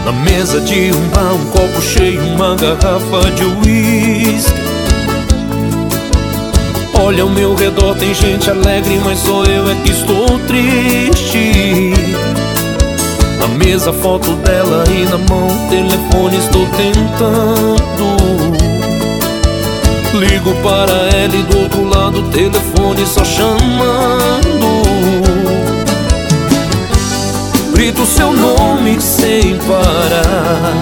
Na mesa de um bar, um copo cheio, uma garrafa de uísque. Olha ao meu redor, tem gente alegre, mas só eu é que estou triste. Na mesa, foto dela e na mão o telefone, estou tentando. Ligo para ela e do outro lado o telefone só chamando. Grito seu nome sem parar,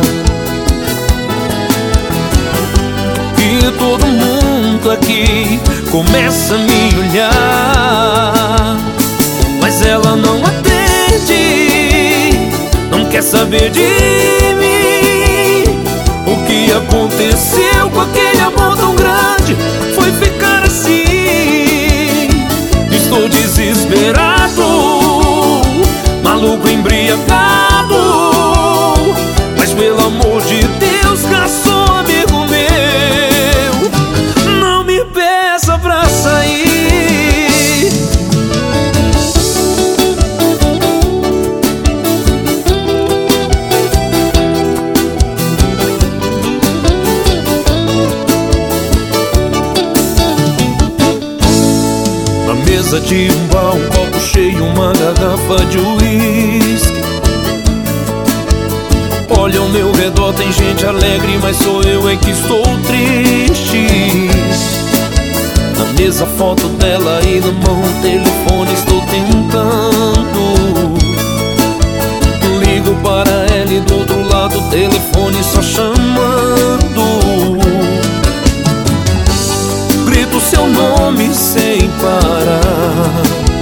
e todo mundo aqui começa a me olhar. Mas ela não atende, não quer saber de mim. O que aconteceu com aquele amor tão grande foi ficar assim. Estou desesperado, maluco, embriagado. Mas pelo amor de Deus, garçom, amigo meu, não me peça pra sair. Na mesa de um bar, um copo cheio, uma garrafa de uísque. Olha ao meu redor, tem gente alegre, mas sou eu é que estou triste. Na mesa, foto dela e na mão o telefone, estou tentando. Ligo para ela e do outro lado o telefone só chamando. Grito seu nome sem parar,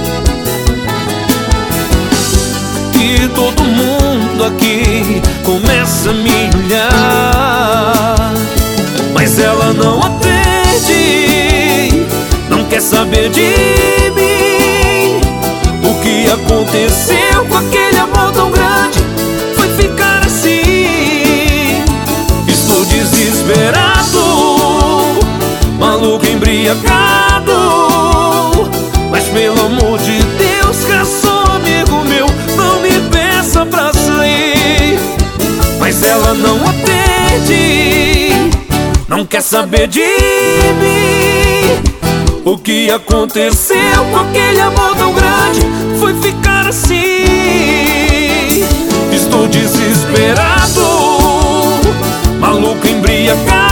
e todo mundo aqui começa a me olhar. Mas ela não atende, não quer saber de mim. O que aconteceu com aquele amor tão grande foi ficar assim. Estou desesperado, maluco, embriagado. Mas pelo amor de Deus, garçom, amigo meu, não me peça pra sair. Mas ela não atende, não quer saber de mim. O que aconteceu com aquele amor tão grande foi ficar assim. Estou desesperado, maluco, embriagado.